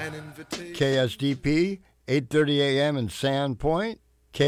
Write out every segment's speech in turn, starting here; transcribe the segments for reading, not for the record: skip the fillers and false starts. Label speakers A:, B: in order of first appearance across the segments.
A: KSDP, 8:30 a.m. in Sandpoint,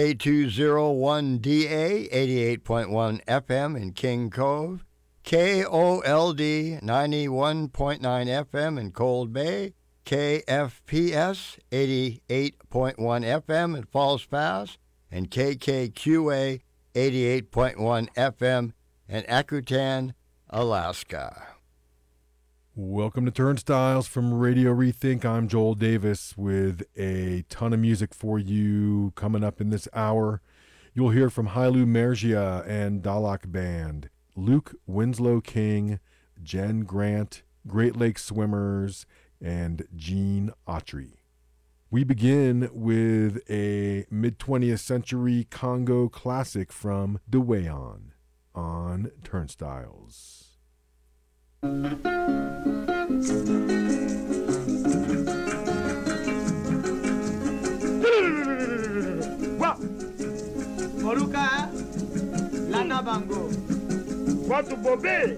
A: K201DA, 88.1 FM in King Cove, KOLD, 91.9 FM in Cold Bay, KFPS, 88.1 FM in Falls Pass, and KKQA, 88.1 FM in Akutan, Alaska.
B: Welcome to Turnstiles from Radio Rethink. I'm Joel Davis with a ton of music for you coming up in this hour. You'll hear from Hailu Mergia and Dalak Band, Luke Winslow King, Jen Grant, Great Lakes Swimmers, and Gene Autry. We begin with a mid-20th century Congo classic from Dweyon on Turnstiles.
C: Moruka Lana Bango
D: Watu Bobe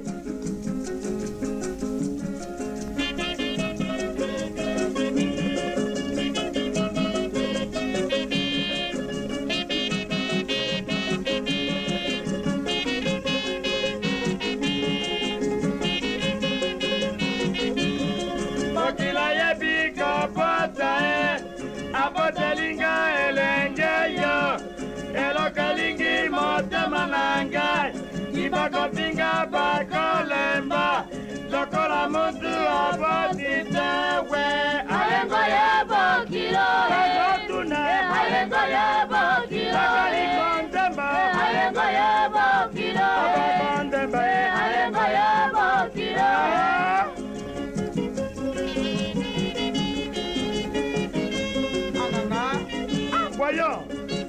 D: Kalingi motema nangai ibako pinga bako lemba lokola mutu abotitewe
E: alengo ya bokilo alengo ya bokilo alengo ya bokilo alengo ya bokilo
D: voyons.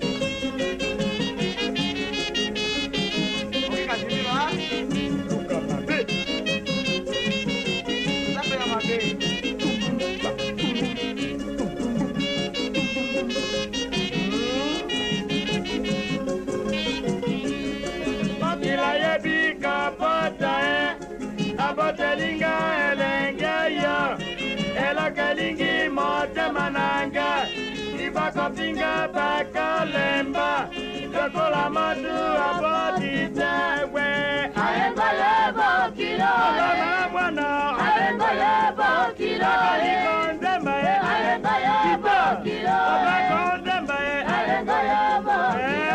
D: Abotelinga elengeya ela kalingi motema nanga ibako pinga bakalemba lokola motu abotitewe
E: alengo ya bokilo alengo ya bokilo alengo ya bokilo alengo ya bokilo.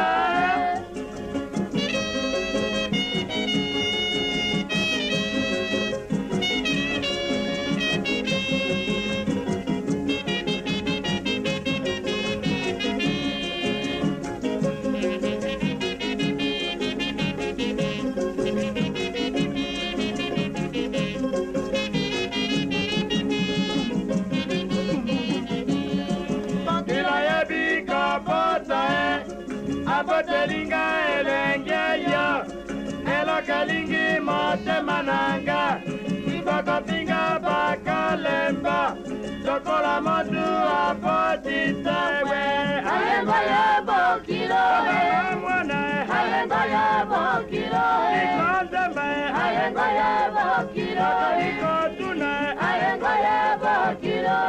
D: Abotelinga elengeya ela kalingi motema nanga ibako pinga bakalemba lokola motu abotitewe
E: alengo ya bokilo alengo ya bokilo alengo ya bokilo alengo ya bokilo.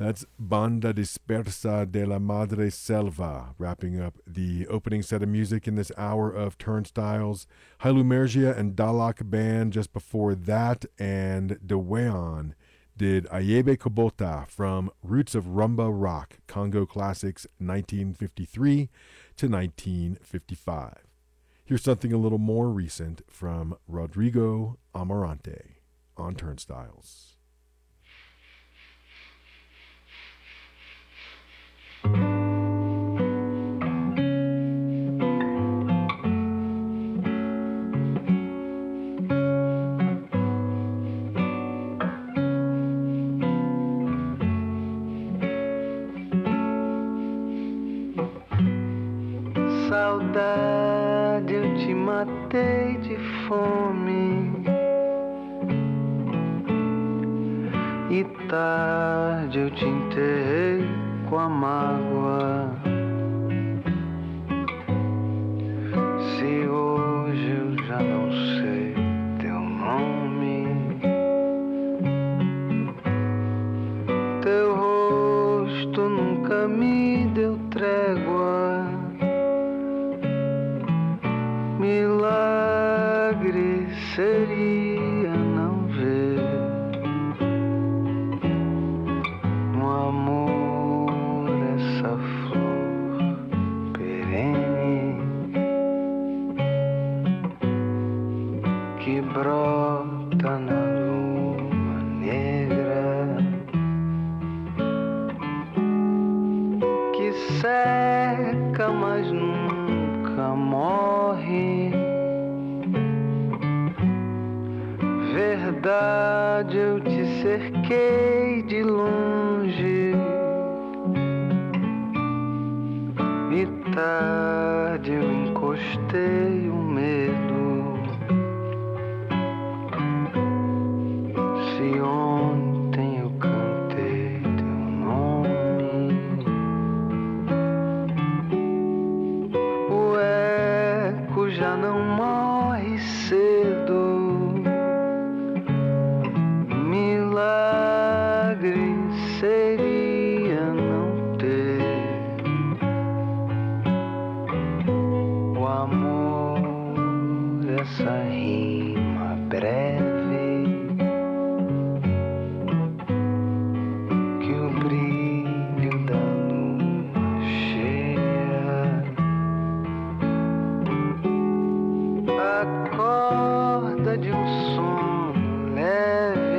B: That's Banda Dispersa de la Madre Selva, wrapping up the opening set of music in this hour of Turnstiles. Hailu Mergia and Dalak Band just before that, and Deweon did Ayebe Kobota from Roots of Rumba Rock, Congo Classics 1953 to 1955. Here's something a little more recent from Rodrigo Amarante on Turnstiles.
F: Saudade, eu te matei de fome, e tarde eu te enterrei com a mágoa. Se hoje eu já não sei teu nome, teu rosto nunca me deu trégua. Milagre seria não ver no amor essa flor perene que brota na lua negra, que seca mas nunca morre. Verdade, eu te cerquei de longe, e tarde eu encostei o medo. Se ontem eu cantei teu nome, o eco já não morre cedo. Milagre seria não ter o amor, essa rima breve que o brilho da lua cheia acorda de um sono leve.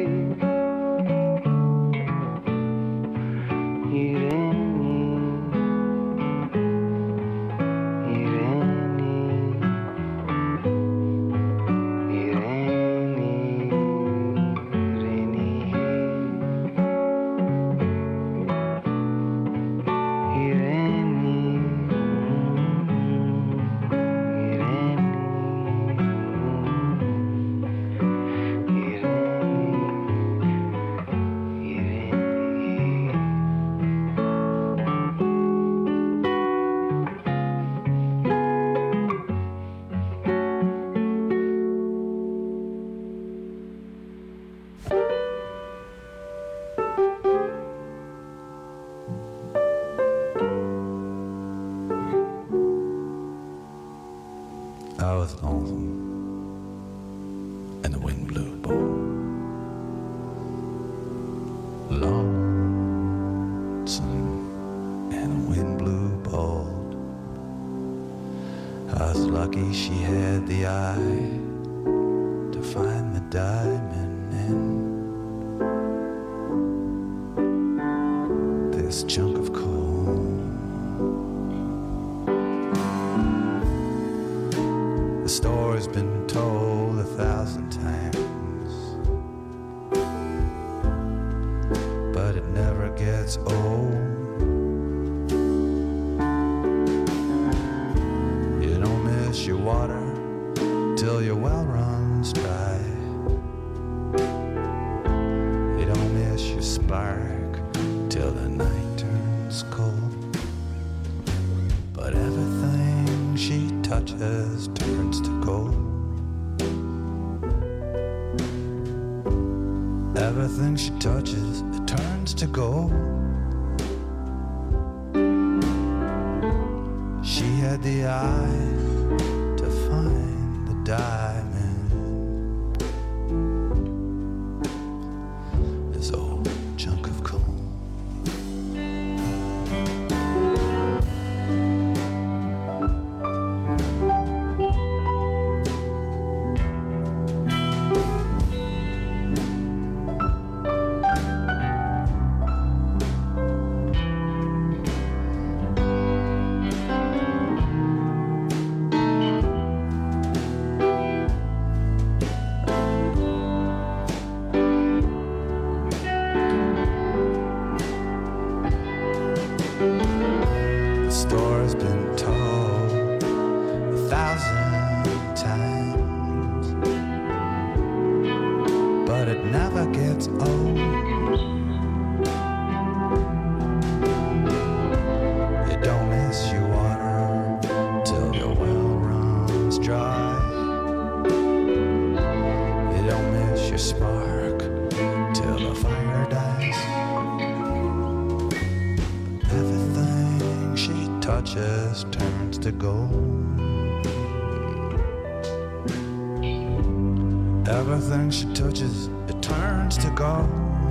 G: I was lonesome, and the wind blew bold. Lonesome, and the wind blew bold. I was lucky she had the eye to find the diamond in this chunk of coal. The story's been told 1,000 times, but it never gets old. You don't miss your water till your well runs dry. You don't miss your spark till the night turns cold. But everything she touches turns to gold. Everything she touches, it turns to gold. She had the eye to find the diamond. This old chunk of coal. Just turns to gold. Everything she touches, it turns to gold.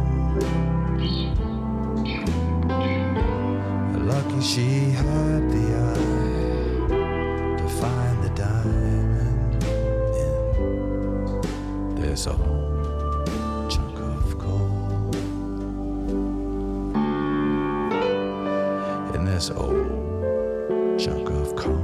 G: Lucky she had the eye to find the diamond in this old chunk of coal. In this old chunk of coal.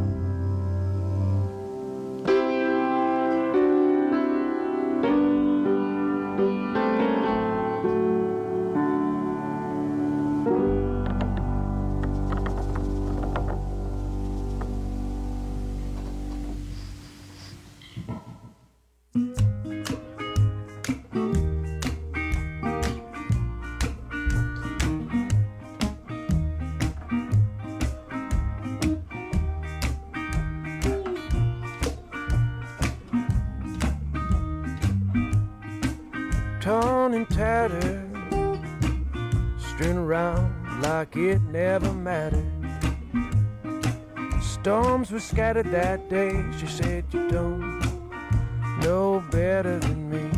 H: Torn and tattered, strewn around like it never mattered. Storms were scattered that day. She said, you don't know better than me.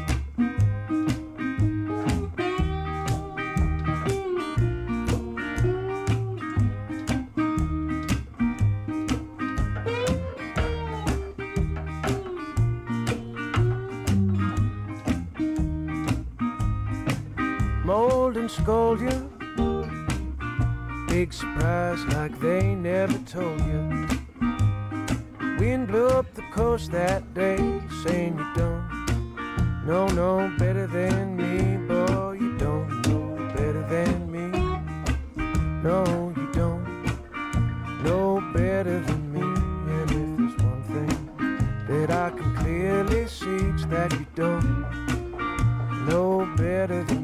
H: Mold and scold you, big surprise like they never told you. Wind blew up the coast that day, saying you don't know no better than me. Boy, you don't know better than me. No, you don't know better than me. And if there's one thing that I can clearly see, it's that you don't know better than me.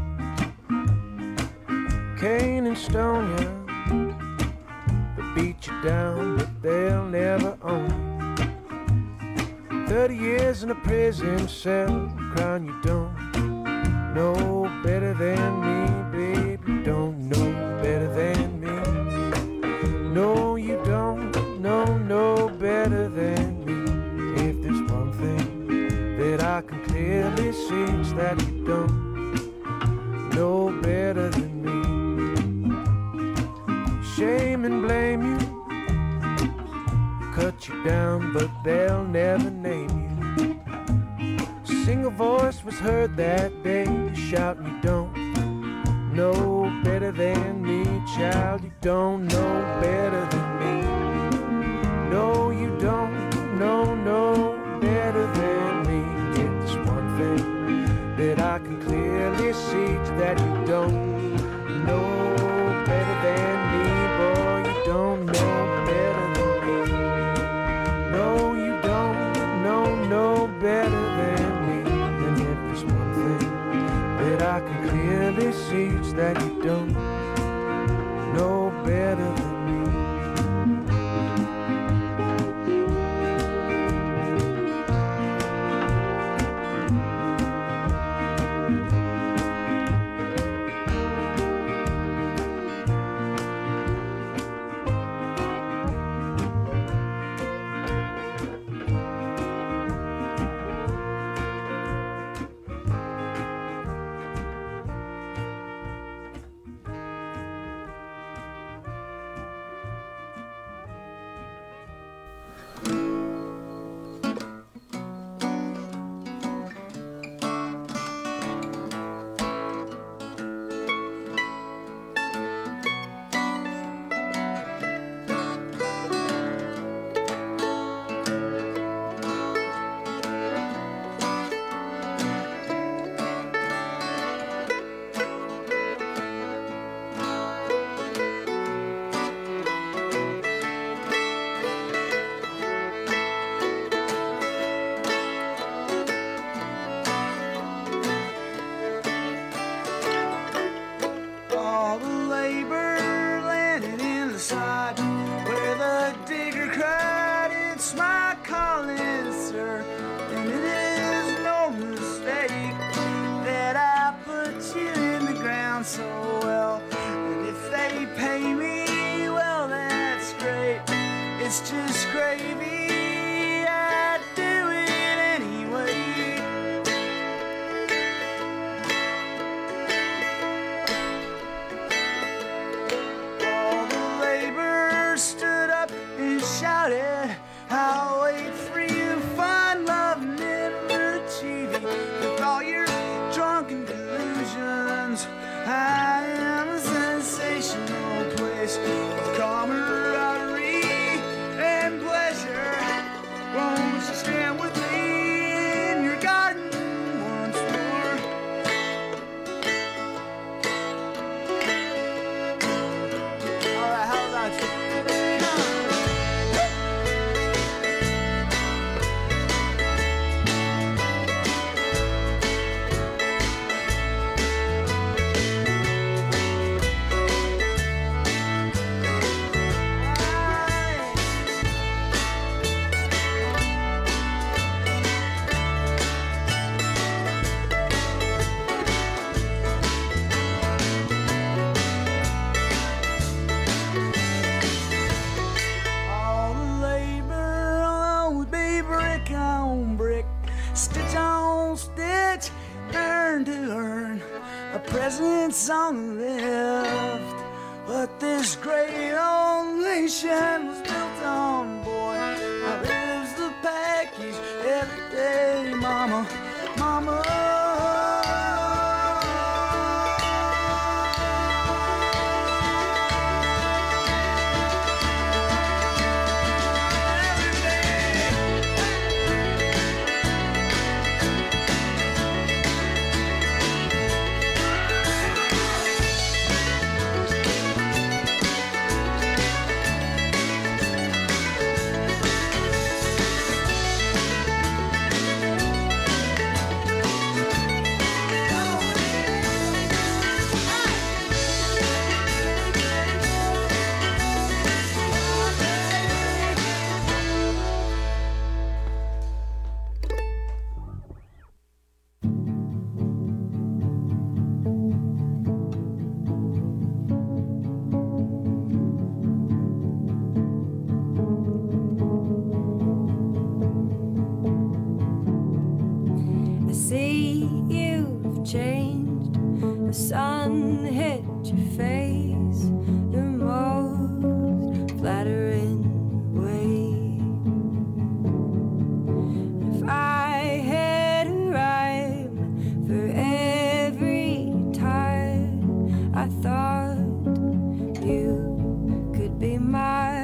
H: Cane and stone you, they'll beat you down, but they'll never own you. 30 years in a prison cell, crying you don't know better than me, babe. You don't know better than me. No, you don't know better than me. If there's one thing that I can clearly see, it's that you don't know better than me. Shame and blame you, cut you down, but they'll never name you. A single voice was heard that day, shouting, you don't know better than me, child. You don't know better than me. No, you don't know better than me. If there's one thing that I can clearly see, it's that you don't know better than me. Boy, you don't know better than me. No, you don't know better than me. And if there's one thing that I can clearly see, it's that you don't know better than me.
I: presidents on the left. What this great old nation was built on, boy. Now there's the package every day, mama, mama.
J: The sun hit your face the most flattering way. If I had a rhyme for every time I thought you could be mine.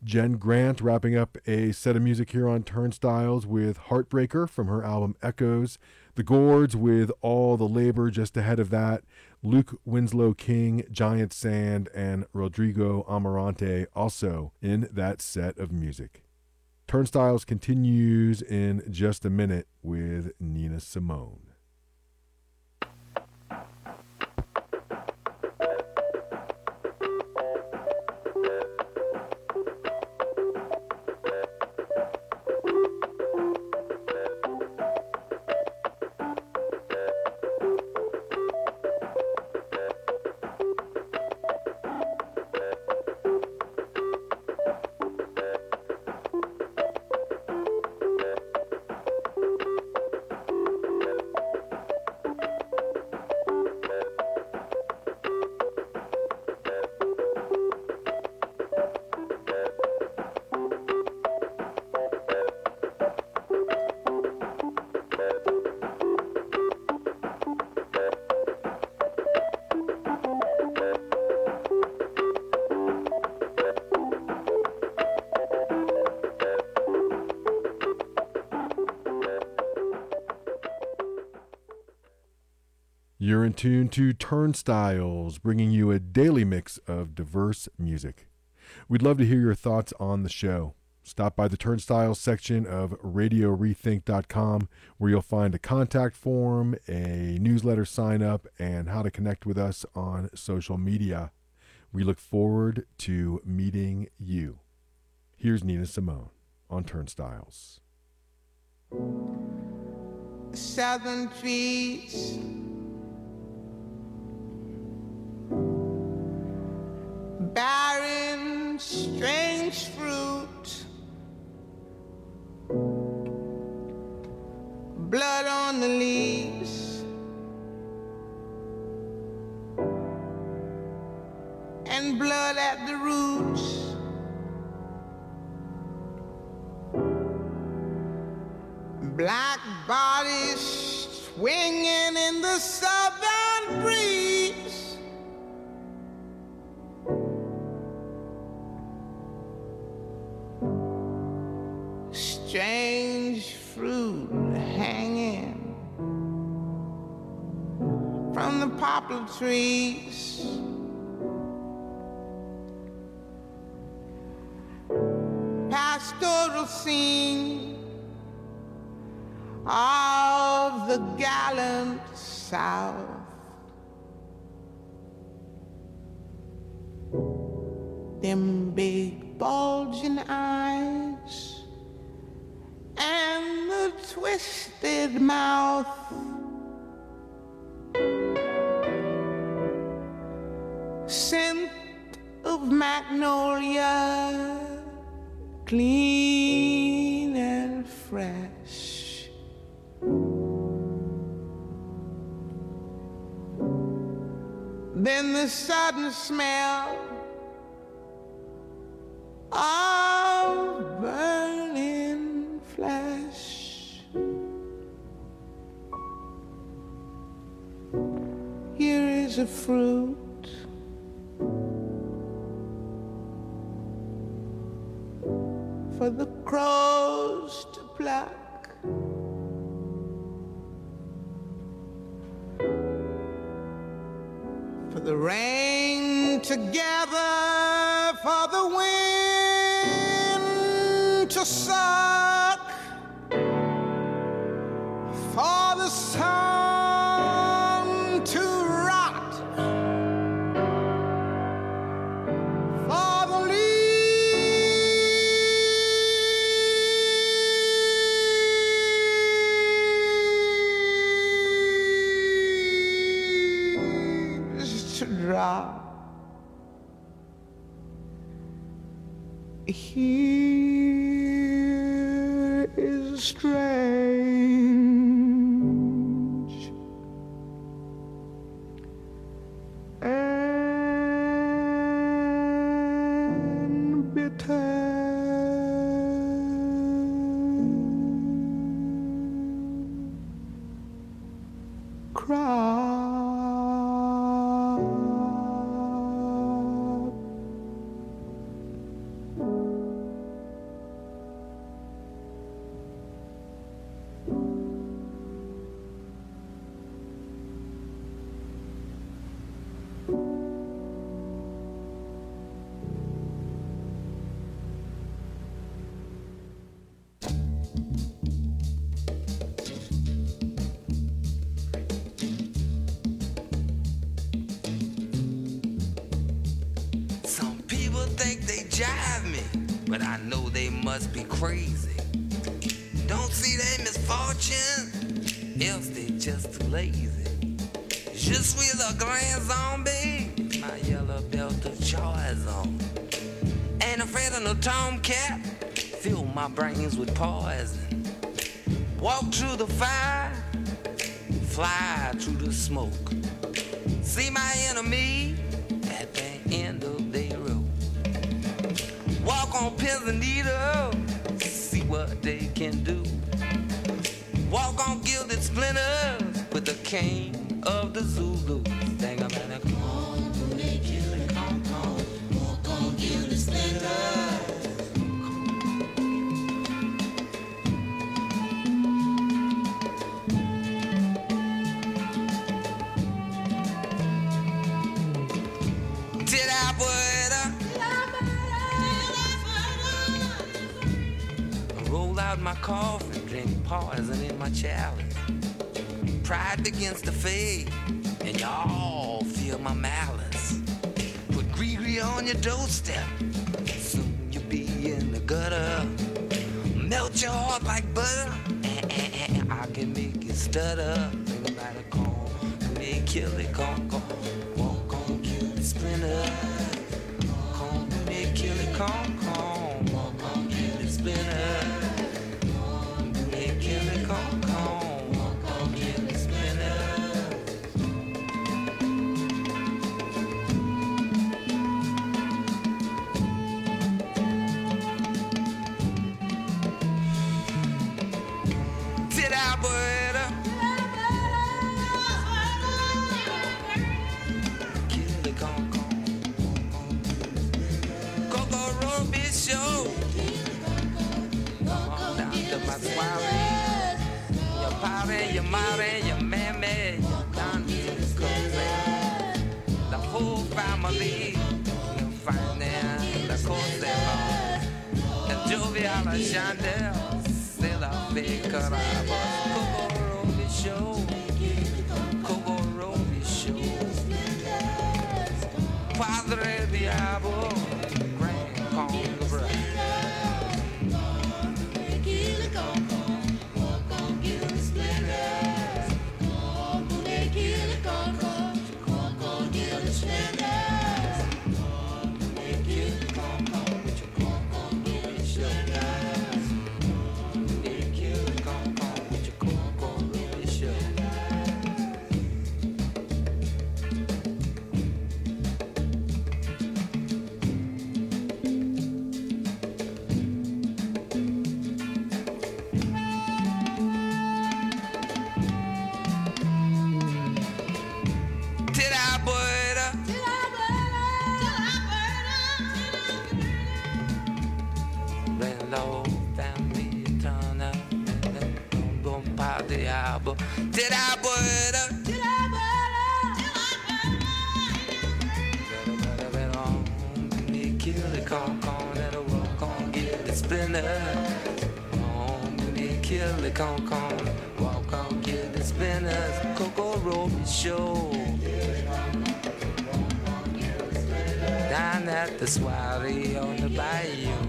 B: Jen Grant wrapping up a set of music here on Turnstiles with Heartbreaker from her album Echoes. The Gourds with All the Labor just ahead of that. Luke Winslow King, Giant Sand, and Rodrigo Amarante also in that set of music. Turnstiles continues in just a minute with Nina Simone. You're in tune to Turnstiles, bringing you a daily mix of diverse music. We'd love to hear your thoughts on the show. Stop by the Turnstiles section of RadioRethink.com, where you'll find a contact form, a newsletter sign up, and how to connect with us on social media. We look forward to meeting you. Here's Nina Simone on Turnstiles.
K: Southern trees, barren, strange fruit, blood on the leaves, and blood at the roots. Black bodies swinging in the southern breeze. Strange fruit hanging from the poplar trees. Pastoral scene of the gallant South. Them big bulging eyes and the twisted mouth. Scent of magnolia, clean and fresh. Then the sudden smell of burning flesh. Here is a fruit for the crows to pluck. For the rain to gather, for the wind to suck, for the sun to rot, for the leaves to drop. Here is strange and bitter. Crop Some people think they jive me, but I know they must be crazy. Don't see their misfortune, else they just too lazy. Je suis le grand zombie, my yellow belt of choice on. Ain't afraid of no tomcat, fill my brains with poison. Walk through the fire, fly through the smoke. See my enemy at the end of their rope. Walk on pins and needles, see what they can do. Walk on gilded splinters with the king of the Zulu. Dang, I'm at a con, they kill it, con. Walk on gilded splinters. Roll out my coffin, drink poison in my chalice. Pride begins to fade, and y'all feel my malice. Put Gree on your doorstep, soon you'll be in the gutter. Melt your heart like butter, I can make you stutter. Think about it, con, they kill it, con. Walk on, kill the splinter. Con, they kill it, con. Walk on, kill the splinter. They kill it, con. Walk on, kill the splinter. Did I word up? Kill the con. Coco Ruby show. Down to my soiree. Your party, your mother, your mammy, your auntie, your cousin. The whole family. You'll find them, the Costello. And Jovial and Chandel. Still a big carabas. Coco Ruby show. Coco Ruby show. Padre Diablo. Grand Congress. Did I put up? Did I put up? Me kill the con, that'll walk on, get the splinter. Me kill the con, walk on, get the spinners. Coco Ruby show. Down at the soiree on the bayou.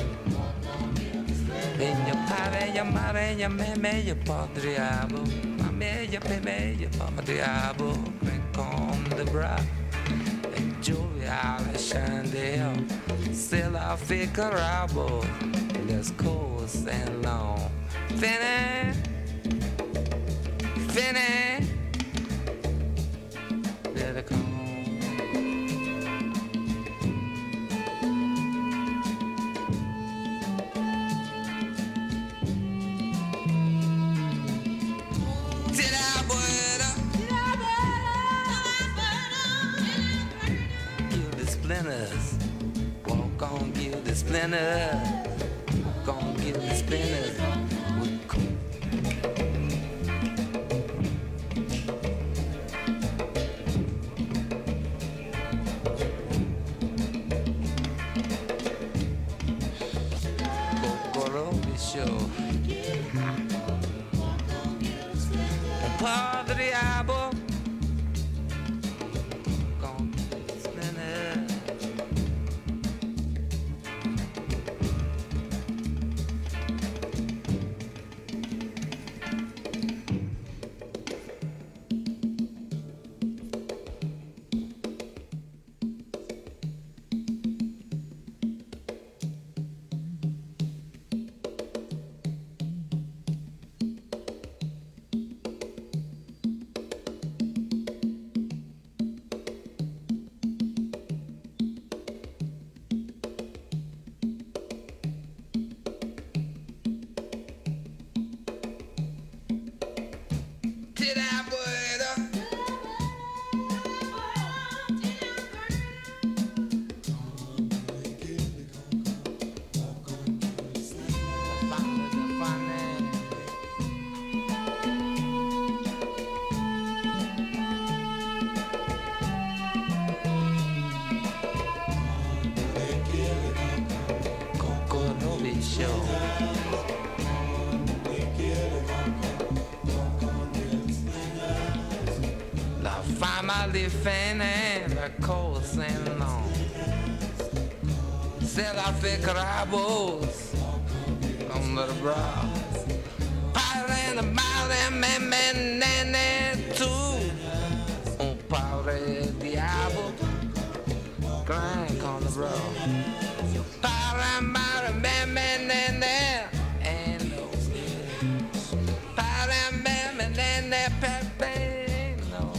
K: In your padre, your madre, your meme, your padre diablo. Mame, your peme, your padre diablo. Drink on the bra. And Jovial and Chandel. Still I figure out, let's coast and long. Finny. Let it come. Walk on, give the splinter. Walk on, give the spinners. Coco Ruby show. Padre Diablo. Walk on, give the splinter. sure. La famille fin and the coast and long. C'est la fait crabos on the brow. Parle the mountain man too. On parle diabo. Crank on the road. Parle man and parle man pepe no.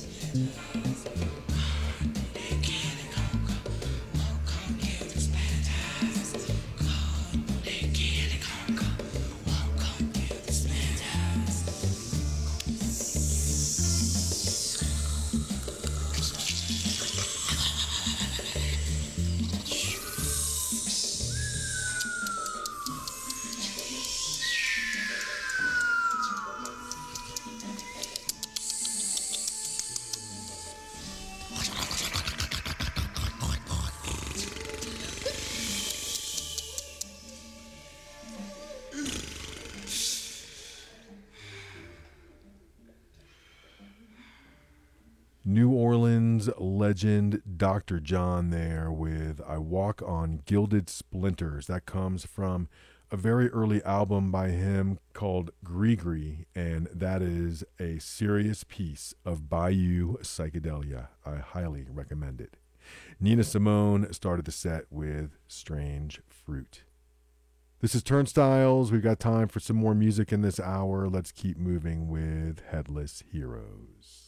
B: New Orleans legend Dr. John there with I Walk on Gilded Splinters. That comes from a very early album by him called Grigri, and that is a serious piece of Bayou psychedelia. I highly recommend it. Nina Simone started the set with Strange Fruit. This is Turnstiles. We've got time for some more music in this hour. Let's keep moving with Headless Heroes.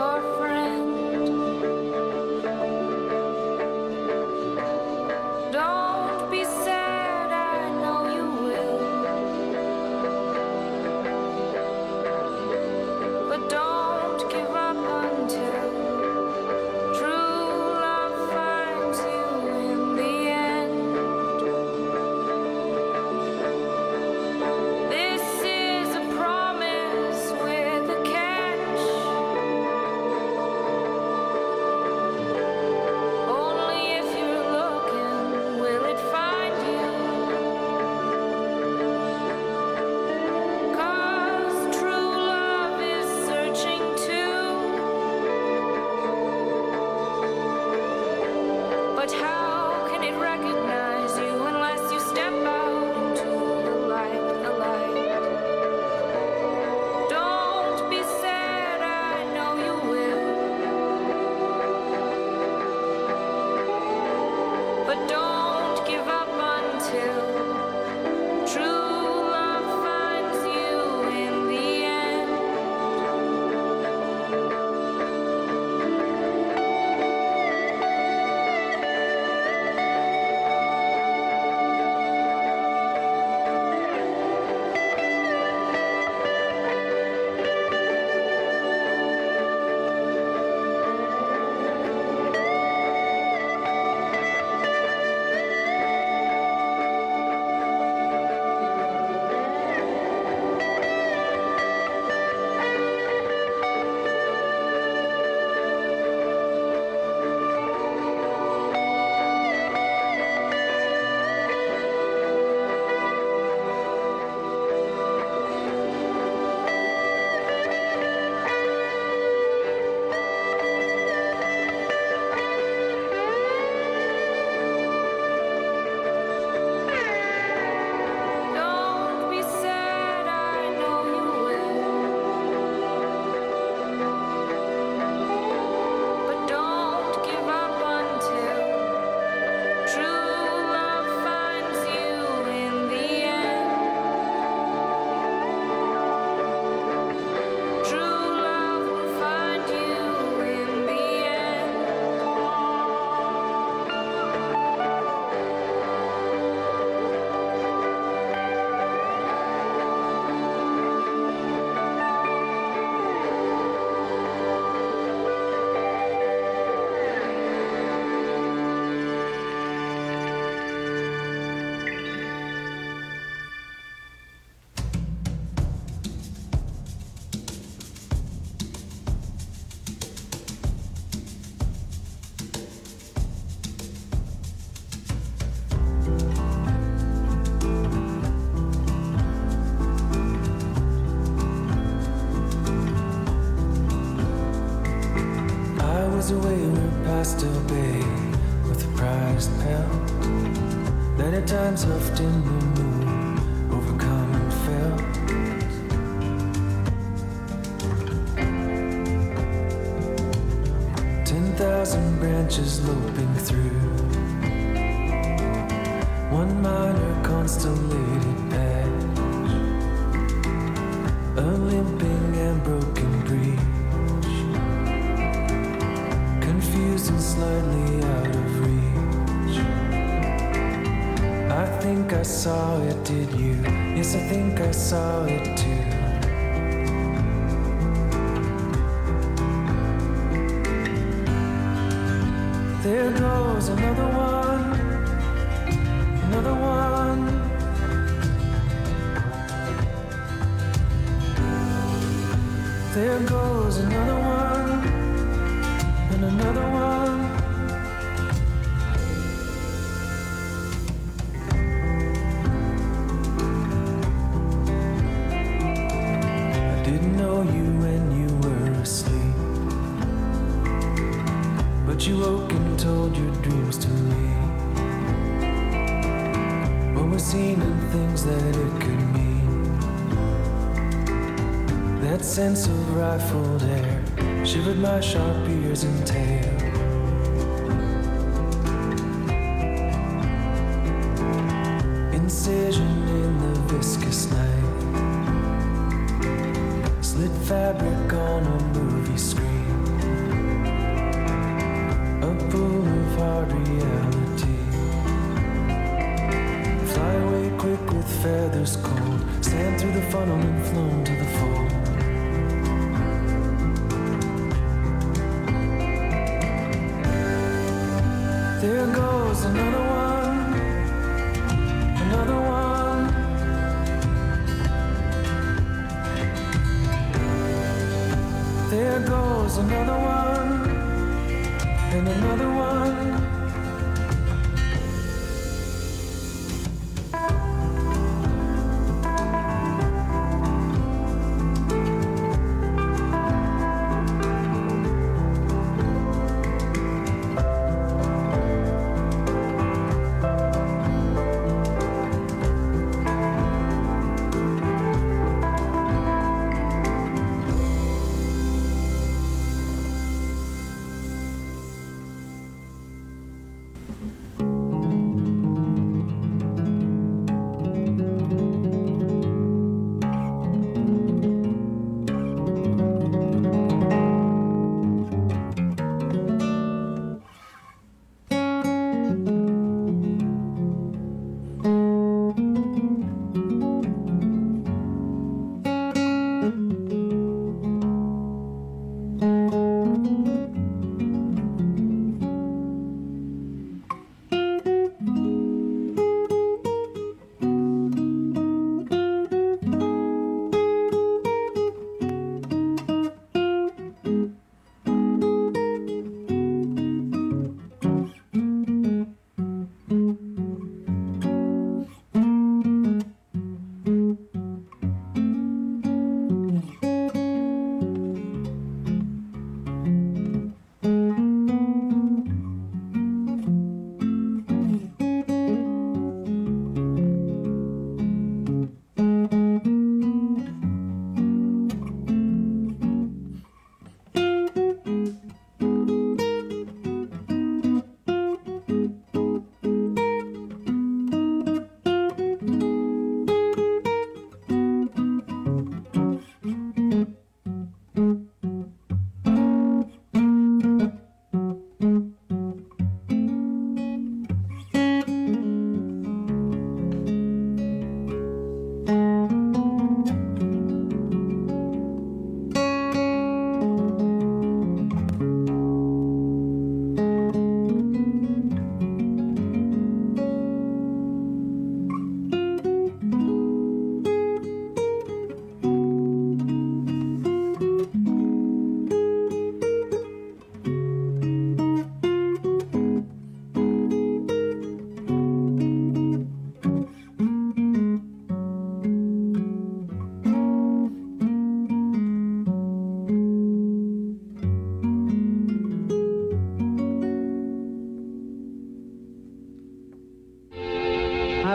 J: Don't
H: Miles away we're past a bay with a prized pelt that at times huffed in the moon, overcome and felt. 10,000 branches loping through one minor constellated patch, a limping and broken breach, confused and slightly out of reach. I think I saw it, did you? Yes, I think I saw it too. There goes another one, another one. There goes another one, and another one. I didn't know you when you were asleep, but you woke and told your dreams to me. What was seen and things that it could mean. That sense of rifled air shivered my sharp ears and tail. Incision in the viscous night, slit fabric on a movie screen, a pool of hard reality. Fly away quick with feathers cold, stand through the funnel and flown to the fold. There goes another one, another one. There goes another one, and another one.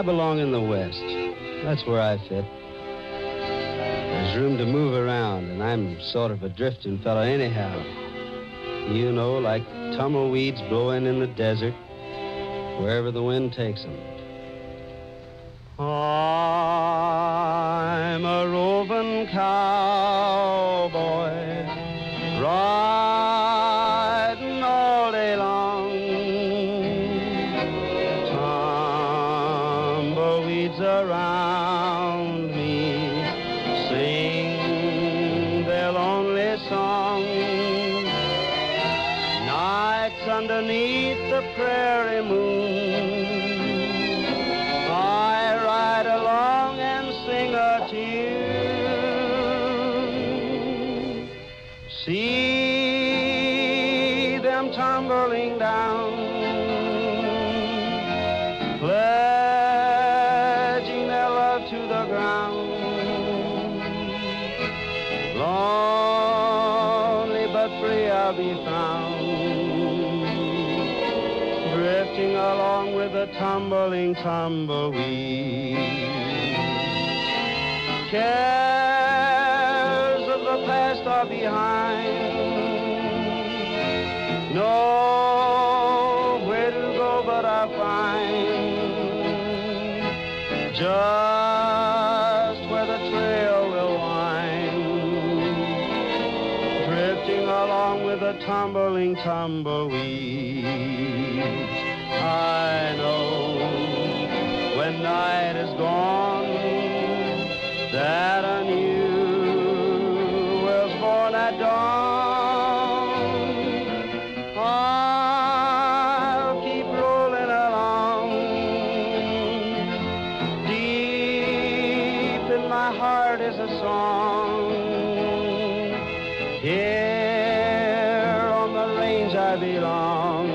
L: belong in the West. That's where I fit. There's room to move around, and I'm sort of a drifting fellow anyhow. You know, like tumbleweeds blowing in the desert, wherever the wind takes them. I'm a roving cowboy, riding all day long. Tumbleweeds around me sing their lonely song. Nights underneath the prairie moon, I ride along and sing a tune. See them tumbling down, pledging their love to the ground. Lonely but free I'll be found, drifting along with the tumbling tumbleweed. Cares of the past are behind, nowhere to go but I find just where the trail will wind, drifting along with the tumbling tumbleweed. I know when night is gone that a new world's born at dawn. I'll keep rolling along. Deep in my heart is a song. Here on the range I belong,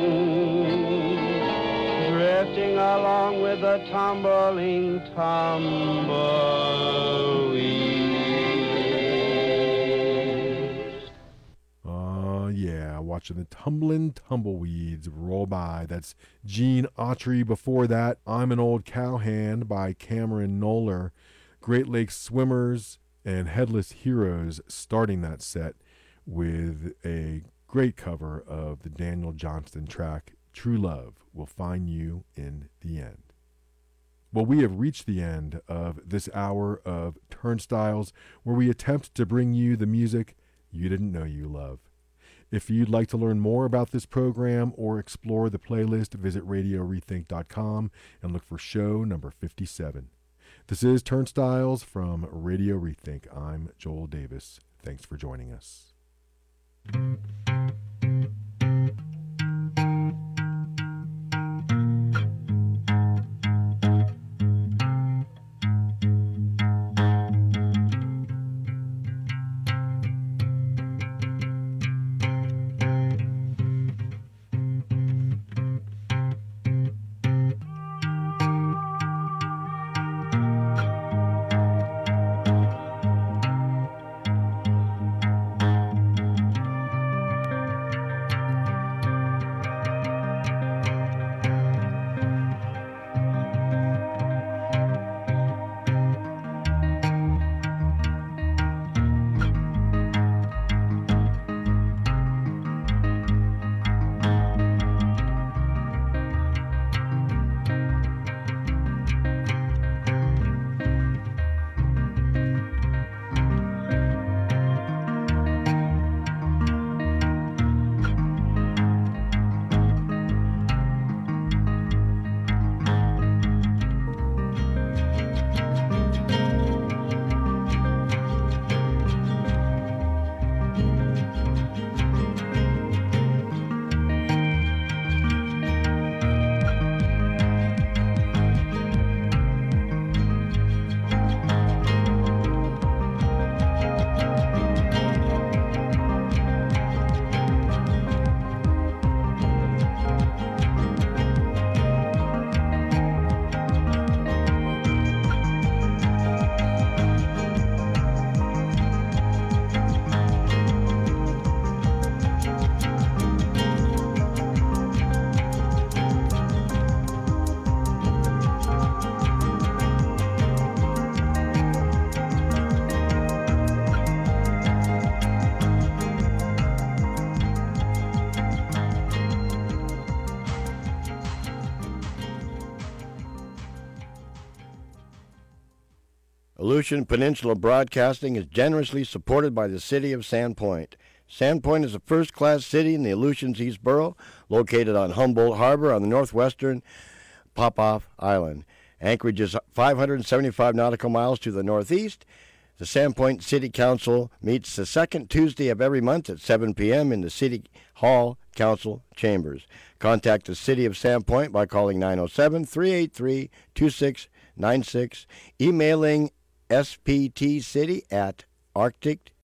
L: drifting along with the tumbling tumbleweeds.
B: Yeah, watching the tumbling tumbleweeds roll by. That's Gene Autry. Before that, I'm an Old Cowhand by Cameron Noller. Great Lakes Swimmers and Headless Heroes starting that set with a great cover of the Daniel Johnston track, True Love Will Find You in the End. Well, we have reached the end of this hour of Turnstiles, where we attempt to bring you the music you didn't know you love. If you'd like to learn more about this program or explore the playlist, visit RadioRethink.com and look for show number 57. This is Turnstiles from Radio Rethink. I'm Joel Davis. Thanks for joining us.
A: Aleutian Peninsula Broadcasting is generously supported by the city of Sandpoint. Sandpoint is a first-class city in the Aleutians East Borough, located on Humboldt Harbor on the northwestern Popoff Island. Anchorage is 575 nautical miles to the northeast. The Sandpoint City Council meets the second Tuesday of every month at 7 p.m. in the City Hall Council Chambers. Contact the City of Sandpoint by calling 907-383-2696, emailing sptcity@arctic